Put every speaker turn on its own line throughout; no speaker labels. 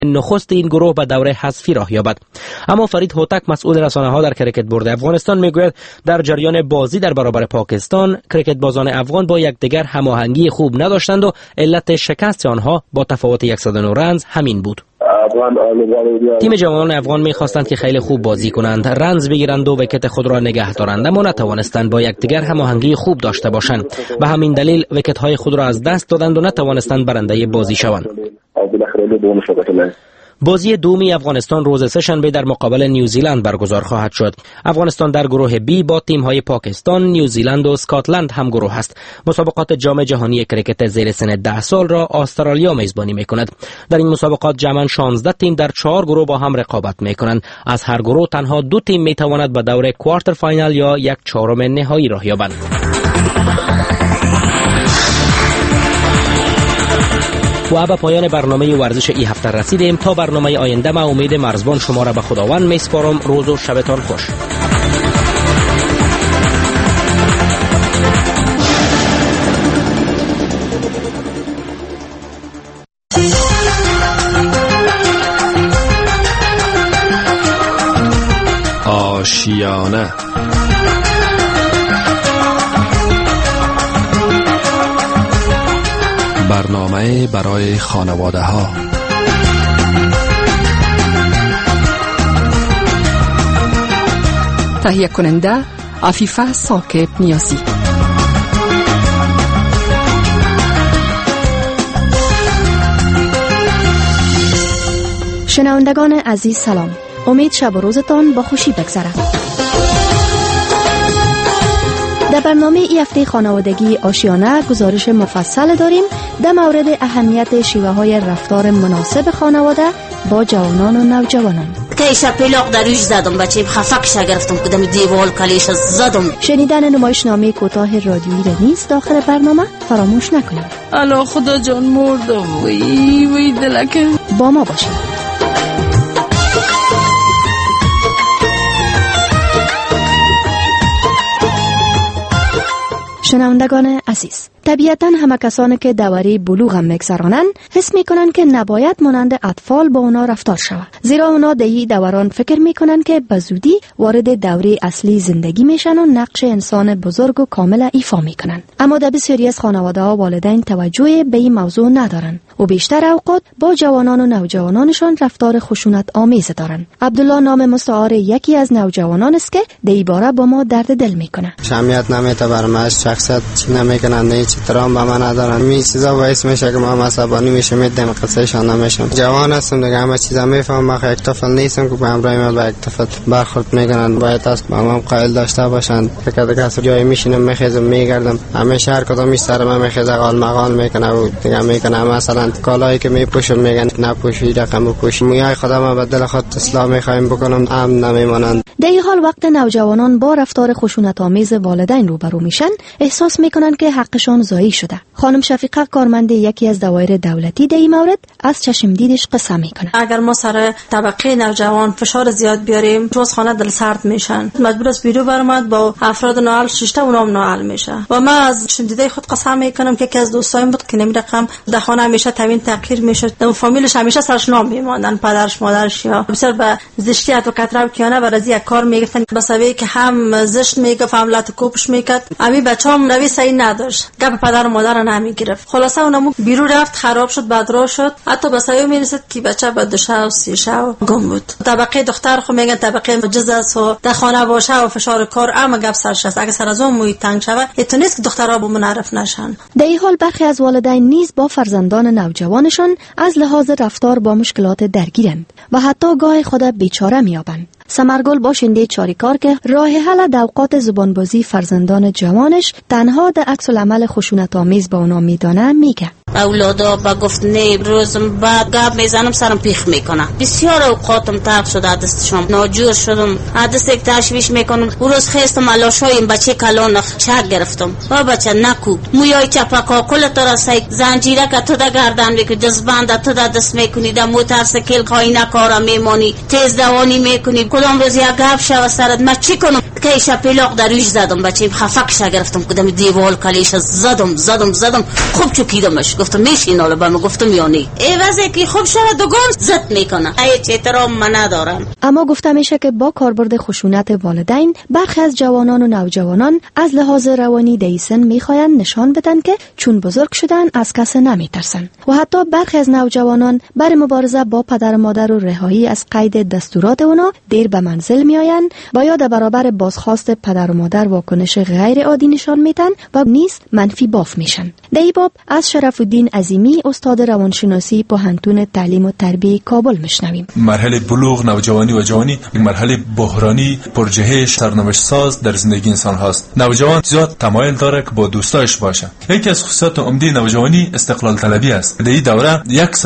نخست این گروه به دوره حذفی راه یابد. اما فرید هوتک مسئول رسانه‌ها در کریکت بورد افغانستان میگوید در جریان بازی در برابر پاکستان کریکت بازان افغان با یکدیگر هماهنگی خوب نداشتند و علت شکست آنها با تفاوت 109 رنز همین بود. تیم جوانان افغان می‌خواستند که خیلی خوب بازی کنند، رنز بگیرند و ویکت خود را نگه دارند، اما نتوانستند با یکدیگر هماهنگی خوب داشته باشند. به همین دلیل ویکت‌های خود را از دست دادند و نتوانستند برنده بازی شوند. بازی دومی افغانستان روز سه‌شنبه در مقابل نیوزیلند برگزار خواهد شد. افغانستان در گروه بی با تیم‌های پاکستان، نیوزیلند و اسکاتلند هم گروه است. مسابقات جام جهانی کریکت زیر سن 10 سال را استرالیا میزبانی می‌کند. در این مسابقات جمعاً 16 تیم در 4 گروه با هم رقابت می‌کنند. از هر گروه تنها 2 تیم می‌تواند به دور کوارتر فاینال یا 1/4 نهایی راه یابند. و به پایان برنامه ورزش این هفته رسیدیم. تا برنامه آینده ما امید مرزبان شما را به خداوند میسپارم. روز و شبتان خوش.
آشیانه برنامه برای خانواده ها.
تهیه کننده عفیفه ساکب نیازی.
شنوندگان عزیز سلام. امید شب و روزتان با خوشی بگذره. در برنامه ای هفته خانوادگی آشیانه گزارش مفصل داریم در مورد اهمیت شیوه های رفتار مناسب خانواده با جوانان و نوجوانان.
که شپیلاق درویش زدم بچه خفکش گرفتم کدام دیوال کلیش زدم.
شنیدن نمایشنامه کوتاه رادیویی را نیز داخل برنامه فراموش نکنید.
الو خدا جان مردم وی دلکه.
با ما باشید. شنوندگان عزیز، طبیعتاً همه کسانی که دوره بلوغ هم میگذرانند حس میکنند که نباید مانند اطفال با اونا رفتار شود، زیرا اونا در این دوران فکر میکنند که به زودی وارد دوره اصلی زندگی میشن و نقش انسان بزرگ و کامل ایفا میکنند. اما در بسیاری از خانواده ها والدین توجه به این موضوع ندارند و بیشتر اوقات با جوانان و نوجوانانشان رفتار خشونت آمیز دارند. عبدالله نام مستعار یکی از نوجوانان است که در این باره با ما درد دل میکنه.
جمعیت نمیته برمش شخصیت چی نمیکنن، نه چی ترام به من ندارن. می چیزا باعث میشه که ما عصبانی میشم، میدم قصهشان نمیشم. جوان هستم دیگه، همه چیزا میفهمم. من یک طفل نیستم که به همراه من به یک طفل برخورد میکنن. باید است با من قائل داشته باشن. فکر کسی جای میشینم میخیزم میگردم، همیشه هر کدوم سر من میخیزه قال مقال میکنه و دیگه میکنه. مثلا کالایی که میپوشم میگن نپوشی، رقم پوشی. میای خدا ما به دل خود اصلاح میخوایم بکنم، هم نمیمونن.
در این حال وقت نوجوانان با رفتار خشونت آمیز والدین روبرو میشن، احساس میکنن که حقشان ضایع شده. خانم شفیقه کارمند یکی از دوایر دولتی در این مورد از چشم دیدش قصه میکنه.
اگر ما سر طبقه نوجوان فشار زیاد بیاریم، روز خانه دل سرد میشن، مجبور است بیرو برآمد با افراد نااهل ششته اونام نااهل میشه. و من از چشم دیده خود قسم میکنم که یکی از دوستایم بود که نمی رقم در خانه همیشه تامین تغییر میشد، در فامیلش همیشه سرش نام میماندن، پدرش مادرش یا بسیار به زشتی و کترا کیانه برای یک کار میگفتن به سببی که هم زشت میگفت هم لات کوپش میکرد. امی بچه‌ام روی صحیح نداشت، گپ پدر و مادر نمیگرفت. خلاصه اونم بیرون رفت، خراب شد، بدرا شد، حتی به سایه میرسید که بچه به 2 شب 3 شب گم بود. طبقه دختر خو میگن طبقه مجزا و در خانه باشه و فشار کار اما گپ سرش است. اگه سر از اون محیط تنگ شود اتونست که دخترها به منعرف نشن.
در این حال برخی از والدین نیز با فرزندان نوجوانشان از لحاظ رفتار با مشکلات درگیرند و حتی گاه خود بیچاره میابند. سمرگل باشنده چاریکار که راه حل در اوقات زبانبازی فرزندان جوانش تنها در عکس العمل خشونت آمیز با اونا میدانه میگه.
اولادا با گفت نه روزم بعد گاب میزنم سرم پیخ میکنم. بسیار اوقاتم تاق شده دستشم ناجور شدم، دست یک تشویش میکنم. اون روز خستم علاشایم بچه کلان چک گرفتم. با بچه نکو مویای چپکا کل ترسای زنجیره که تو دا گردن میکنی، دزبند تو دا دست میکنی، دا موترسیکل خواهی نکارا میمانی، تیز دوانی میکنی. کدام روز یک گپ شو سرت ما چی کنم؟ که شپلاق در روش زدم، بچه خفقش گرفتم کدام دیوال کلیش زدم خوب چکیدمش. گفتم میشین حالا به من، گفتم یعنی عوضی که خوب شد دوگان زد میکنه. هیچ احترام من ندارم.
اما گفته میشه که با کاربرد خشونت والدین برخی از جوانان و نوجوانان از لحاظ روانی در سن میخواین نشان بدن که چون بزرگ شدن از کس نمیترسن و حتی برخی از نوجوانان برای مبارزه با پدر و مادر و رهایی از قید دستورات اونا دیر به منزل میآیند و یا در برابر بازخواست پدر و مادر واکنش غیر عادی نشان میدن و نیز منفی باف میشن. در این باب از شرف الدین عظیمی استاد روانشناسی پوهنتون تعلیم و تربیه کابل میشنویم.
مرحله بلوغ، نوجوانی و جوانی یک مرحله بحرانی پرجهش سرنوشت ساز در زندگی انسان هست. نوجوان زیاد تمایل داره که با دوستایش باشه. یکی از خصوصیات عمده نوجوانی استقلال طلبی است. در این دوره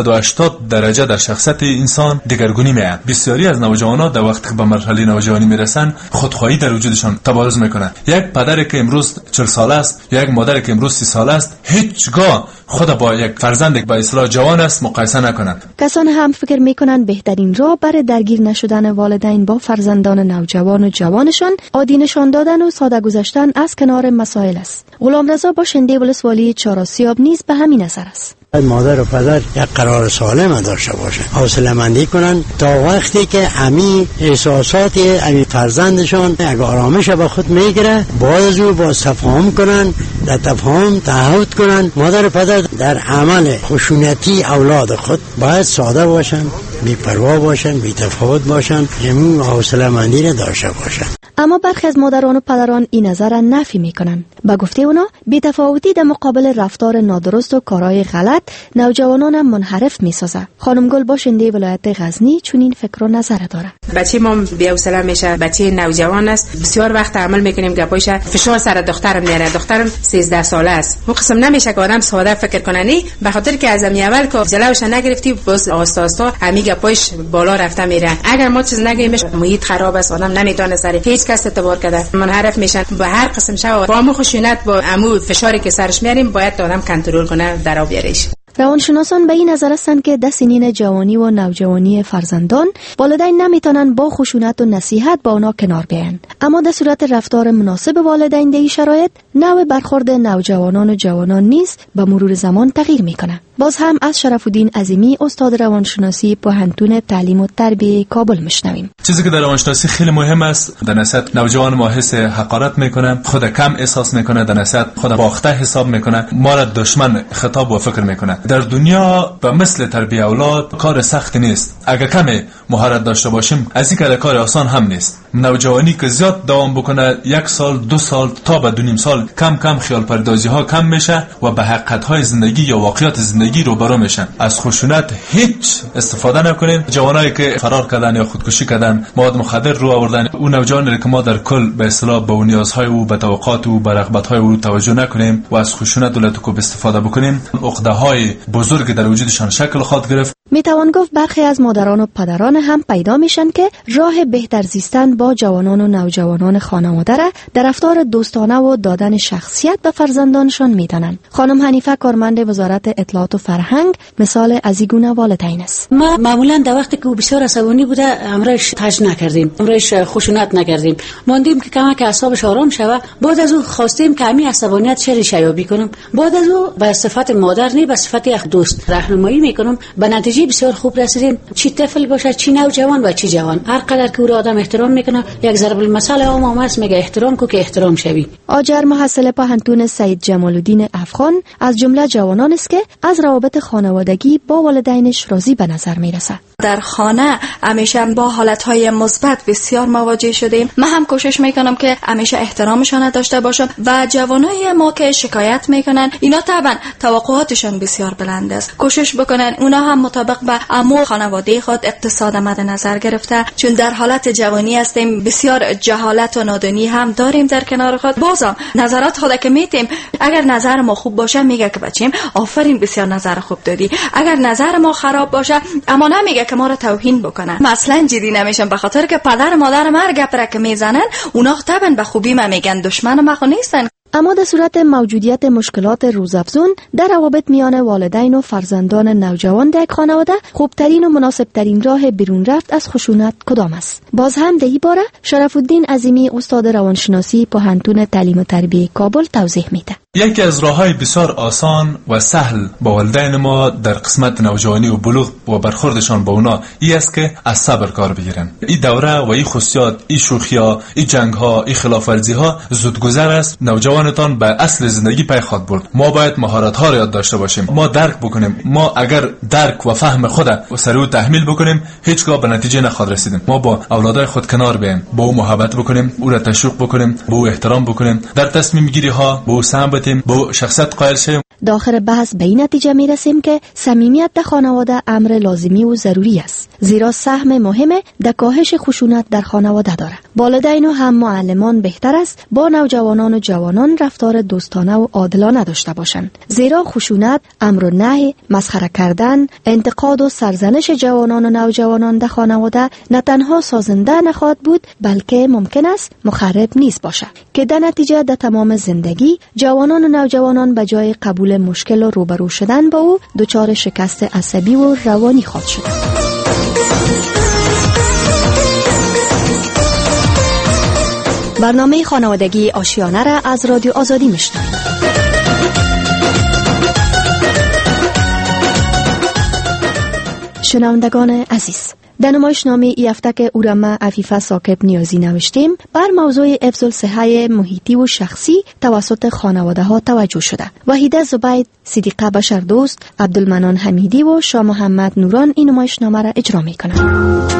180 درجه در شخصیت انسان دگرگونی میاد. بسیاری از نوجوانان در وقتی که به مرحله نوجوانی میرسن خودخواهی در وجودشان تبارز میکنه. یک پدری که امروز 40 ساله است یا یک مادری که امروز 30 ساله است هیچگاه خود با یک فرزند با اصلاح جوان است مقایسه نکنند.
کسان هم فکر میکنند بهترین راه برای درگیر نشدن والدین با فرزندان نوجوان و جوانشان عادی نشان دادن و ساده گذشتن از کنار مسائل است. غلامرضا باشنده ولسوالی چهارآسیاب نیز به همین نظر است.
مادر و پدر یک قرار سالم داشته باشند، حوصله مندی کنند تا وقتی که امی احساسات امی فرزندشان یک آرامش به خود میگیره باید از او با تفاهم کنند، در تفاهم تعهد کنند. مادر و پدر در عمل خشونتی اولاد خود باید ساده باشند، بی پروا باشند، بی تفاوت باشند، همین حوصله مندی را داشته باشند.
اما برخی از مادران و پدران این نظر را نفی میکنند. با گفته اونا بی‌تفاوتی در مقابل رفتار نادرست و کارهای غلط نوجوانان هم منحرف میسازه. خانم گل باشنده ولایت غزنی چنین فکر و نظر داره.
بچه ما بی‌حوصله میشه، بچه نوجوان است، بسیار وقت عمل میکنیم گپایش فشار سر دخترم میاره. دخترم 13 ساله است. اون قسم نمیشه که آدم ساده فکر کنه نه، به خاطر که از اول که جلوش نگرفتی باز آستا همین گپایش بالا رفته میره. اگر ما چیز نگیمش محیط خراب است، آدم نمیتونه سر هیچ کس اعتبار کنه، منحرف میشن. با هر قسم شو با مو خشونت با عمو فشاری که سرش میاریم باید آدم کنترل کنه در بیاریش.
روانشناسان به این نظر هستند که در سنین جوانی و نوجوانی فرزندان والدین نمیتونن با خشونت و نصیحت با اونا کنار بیایند، اما در صورت رفتار مناسب والدین در این شرایط نوع برخورد نوجوانان و جوانان نیز به مرور زمان تغییر میکنه. باز هم از شرف الدین عظیمی استاد روانشناسی پوهنتون تعلیم و تربیه کابل میشنویم.
چیزی که در روانشناسی خیلی مهم است، در نصیحت نوجوان ما حس حقارت میکنه، خود کم احساس میکنه، در نصیحت خود باخته حساب میکنه، ما را دشمن خطاب و فکر میکنه. در دنیا به مثل تربیت اولاد کار سخت نیست. اگر کم مهارت داشته باشیم از این کار آسان هم نیست. نوجوانی که زیاد دوام بکنه 1 سال 2 سال تا به 2.5 سال کم کم خیال پردازی ها کم میشه و به حقیقت های زندگی یا واقعیت زندگی روبرو میشن. از خشونت هیچ استفاده نکنین. جوانایی که فرار کردن یا خودکشی کردن، مواد مخدر رو آوردن، اون نوجوانی که ما در کل به اصطلاح به نیازهای او، به توقعات او، به رغبت‌های او توجه نکنیم و از خشونت دولت کو استفاده بکنیم، عقده‌های بزرگ در وجودشان شکل خود گرفت.
میتوان گفت برخی از مادران و پدران هم پیدا میشن که راه بهتر زیستن با جوانان و نوجوانان خانواده را در رفتار دوستانه و دادن شخصیت به فرزندانشان میدانند. خانم حنیفه کارمند وزارت اطلاعات و فرهنگ مثال از این گونه والدین است.
ما معمولا در وقتی که او بسیار عصبانی بوده امرش تاج نکردیم، امرش خشونت نکردیم، ماندیم که کمک اعصابش آرام شوه. بعد از او خواستیم که همین عصبانیت چه شیابی کنم. بعد از او به صفت مادر نه، به صفت یک دوست راهنمایی میکنم. به نتیجه بسیار خوب رسیدیم. چی طفل باشه، چی نوجوان و چی جوان، هر قدر که او آدم احترام میکنه. یک ضرب المثل عام است، میگه احترام کو که احترام شوی.
آجر محصل پوهنتون سید جمال الدین افغان از جمله جوانان است که از روابط خانوادگی با والدینش راضی به نظر میرسد.
در خانه همیشه با حالتهای مثبت بسیار مواجه شدیم. من هم کوشش میکنم که همیشه احترامشان داشته باشم و جوانای ما که شکایت میکنن اینا طبعا توقعاتشان بسیار بلند است. کوشش بکنن اونا هم مطابق به امور خانواده خود اقتصاد مد نظر گرفته، چون در حالت جوانی هستیم، بسیار جهالت و نادانی هم داریم در کنار خود. بازم نظرات خود که میتیم، اگر نظر ما خوب باشه میگه که بچیم آفرین بسیار نظر خوب دادی، اگر نظر ما خراب باشه اما نمیگه که ما رو توهین بکنن. مثلا جدی نمیشم به خاطر که پدر مادر ما گپ را که میزنن اونا طبعا به خوبی ما میگن، دشمن ما خو نیستن.
اما در صورت موجودیت مشکلات روزافزون در روابط میان والدین و فرزندان نوجوان در یک خانواده، خوبترین و مناسبترین راه بیرون رفت از خشونت کدام است؟ باز هم در این باره شرف الدین عظیمی استاد روانشناسی پوهنتون تعلیم و تربیت کابل توضیح میده.
یکی از راه‌های بسیار آسان و سهل با والدین ما در قسمت نوجوانی و بلوغ و برخوردشان با اونا این است که از صبر کار بگیرن. این دوره و این خصوصیات، این شوخی‌ها، این جنگ‌ها، این خلاف‌ورزی‌ها زودگذر است. نوجوانتان به اصل زندگی پی خواهد برد. ما باید مهارت‌ها را یاد داشته باشیم. ما درک بکنیم. ما اگر درک و فهم خود و سریع تحمیل بکنیم، هیچگاه به نتیجه نخواهد رسیدیم. ما با اولادای خود کنار بیاییم، با او محبت بکنیم، او را تشویق بکنیم، با او احترام بکنیم، در تصمیم گیری‌ها با او سهم بدیم، با شخصیت قائل شویم.
داخل بحث به این نتیجه می رسیم که صمیمیت در خانواده امر لازمی و ضروری است، زیرا سهم مهم در کاهش خشونت در خانواده دارد. والدین و هم معلمان بهتر است با نوجوانان و جوانان رفتار دوستانه و عادلانه داشته باشند، زیرا خشونت، امر و نهی، مسخره کردن، انتقاد و سرزنش جوانان و نوجوانان در خانواده نه تنها سازنده نخواهد بود، بلکه ممکن است مخرب نیز باشد که در نتیجه در تمام زندگی جوانان و نوجوانان به جای قبول مشکل و روبرو شدن با او دچار شکست عصبی و روانی خواهد شد. برنامه خانوادگی آشیانه را از رادیو آزادی میشنوید. شنوندگان عزیز، در نمایشنامه ای هفته که او را ما عفیفه ثاقب نیازی نوشتیم، بر موضوع حفظ الصحه محیطی و شخصی توسط خانواده ها توجه شده. وحیده زبید، صدیقه بشردوست، عبدالمنان حمیدی و شاه محمد نوران این نمایشنامه را اجرا میکنند.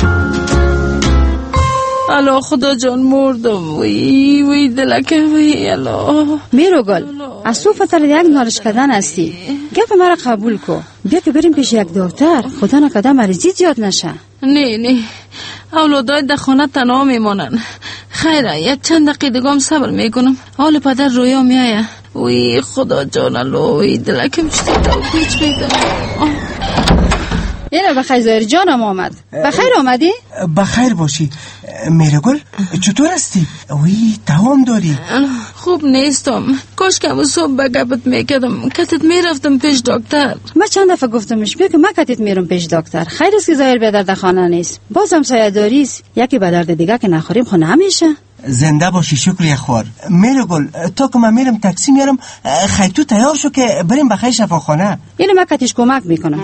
الا خدا جان مردم، وی دلکه وی الا.
میرو گل، از تو فتر یک نالش کردن هستی، گپ مرا قبول کو، بیا که بریم پیش یک دکتر، خدا نکرده مریضی زیاد نشه.
نه اولادای در خانه تنها میمانن. خیره یک چند دقیقه دیگه صبر میکنم، حال پدر رویا میایه. وی خدا جان الا، وی دلکه مشتی تا پیچ میدم.
اینه بخیر زایر جانم آمد. بخیر آمدی؟
بخیر باشی. میرگل چطور هستی؟ وی دوام داری؟
خوب نیستم. کاش که صبح به گپت میکردم، کتت میرفتم پیش دکتر.
من چند دفعه گفتمش بیا که من کتت میرم پیش دکتر. خیر است که زایر به درد خانه نیست، بازم سایه‌داری است. یکی به درد دیگه که نخوریم خونه همیشه.
زنده باشی شکر خوار. میرگل تا که من میرم تاکسی میارم، خیر تو تیار شو که بریم بخیر شفاخانه.
اینو من کتیش کمک میکنم.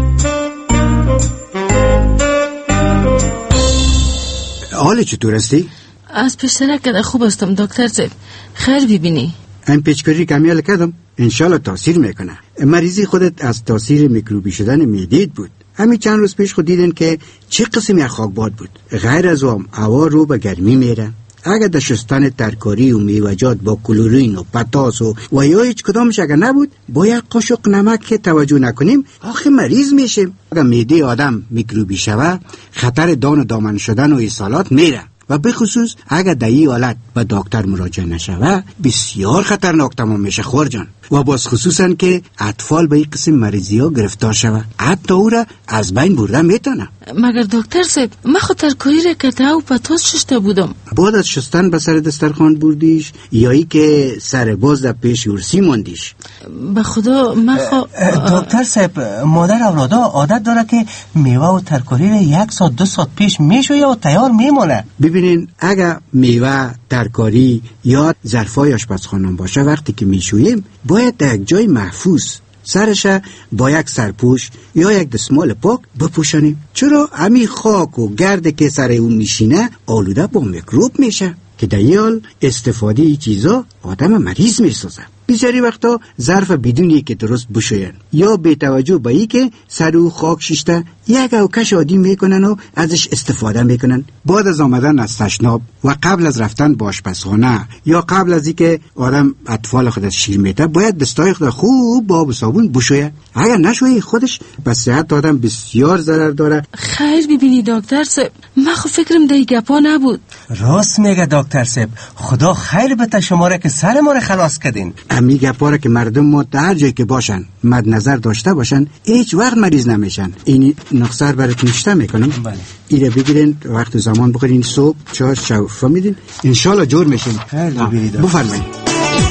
حال چطور هستی؟
از پیشتره که خوب هستم دکتر صاحب. خیر ببینی
این پیچکاری کمیال کردم، انشالله تاثیر میکنه. مریضی خودت از تاثیر میکروبی شدن معده‌ت بود. همین چند روز پیش خود دیدن که چه قسمی از خاکباد بود. غیر از اون هوا رو به گرمی میره. اگر در شستن ترکاری و میوجات با کلورین و پتاس و یا هیچ کدامش اگر نبود، با یک قاشق نمک که توجه نکنیم آخه مریض میشیم. اگر معده آدم میکروبی شوه، خطر دان و دامن شدن و اسهالات میره و به خصوص اگر در این حالت به دکتر مراجعه نشوه بسیار خطرناک تمام میشه خور جان. و باز خصوصا که اطفال به این قسم مریضی ها گرفتار شوه، حتی او را از بین برده میتونه.
مگر دکتر صاحب من خود ترکاری را کته و پتاس شسته بودم.
بعد از شستن به سر دسترخوان بردیش یا ای که سر باز در پیش یورسی موندیش؟
به خدا من
دکتر صاحب، مادر اولادا عادت داره که میوه و ترکاری را 1 ساعت 2 ساعت پیش میشویه و تیار میمونه.
ببینین اگر میوه، ترکاری یا ظرفای آشپزخانه باشه، وقتی که میشوییم باید در یک جای محفوظ سرش با یک سرپوش یا یک دستمال پاک بپوشانیم، چرا همین خاک و گرد که سر اون میشینه آلوده با میکروب میشه که در این حال استفاده ای چیزا آدم مریض میسازه. بسیاری وقتا ظرف بدونی که درست بشوین یا بی توجه به ای که سر او خاک شیشته یک اوکش عادی میکنن و ازش استفاده میکنن. بعد از آمدن از تشناب و قبل از رفتن به آشپزخانه یا قبل از اینکه آدم اطفال خودش شیر میده باید دستای خود خوب با آب و صابون بشویه. اگر نشویه خودش به صحت آدم بسیار ضرر داره.
خیر ببینی دکتر صاحب، من خود فکرم دی گپا نبود.
راست میگه دکتر صاحب، خدا خیر بده شما را که سر ما را خلاص کردین.
امی گپا که مردم ما در جایی که باشن مد نظر داشته باشن هیچ وقت مریض نمیشن. این نقصه براتون نشته میکنم.
بله.
ایره بگیرین وقت زمان بخورین، صبح چای شفا میدین، انشالله جور میشین.
بفرمایید.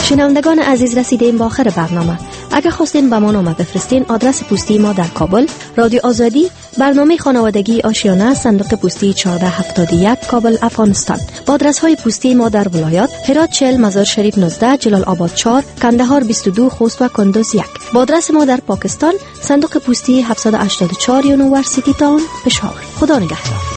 شنوندگان عزیز، رسیدیم به آخر برنامه. اگر خواستین به ما نامه بفرستین، آدرس پستی ما در کابل، رادیو آزادی، برنامه خانوادگی آشیانه، صندوق پستی 1471 کابل، افغانستان. با آدرس های پستی ما در ولایات: هرات 40، مزار شریف 19، جلال آباد 4، کندهار 22، خوست و کندوز 1. با آدرس ما در پاکستان: صندوق پستی 784 یونیورسیتی تاون، پشاور. خدا نگهدار.